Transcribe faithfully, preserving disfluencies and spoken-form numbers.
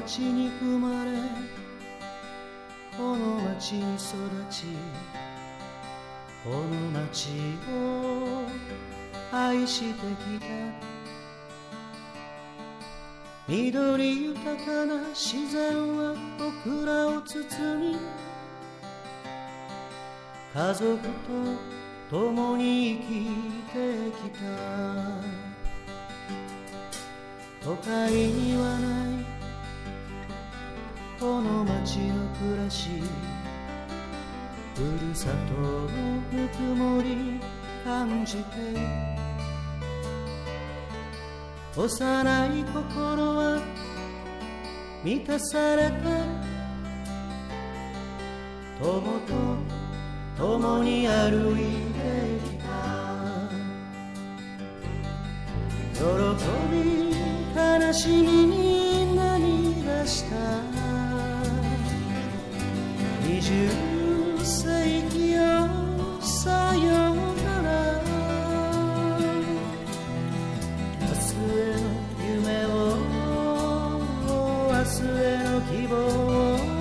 町に生まれこの町に育ちこの町を愛してきた緑豊かな自然は僕らを包み家族と共に生きてきた都会にはないこの街の暮らしふるさとのぬくもり感じて幼い心は満たされて友と共に歩いてきた喜び悲しみに涙した二十世紀よさよなら明日への夢を明日への希望を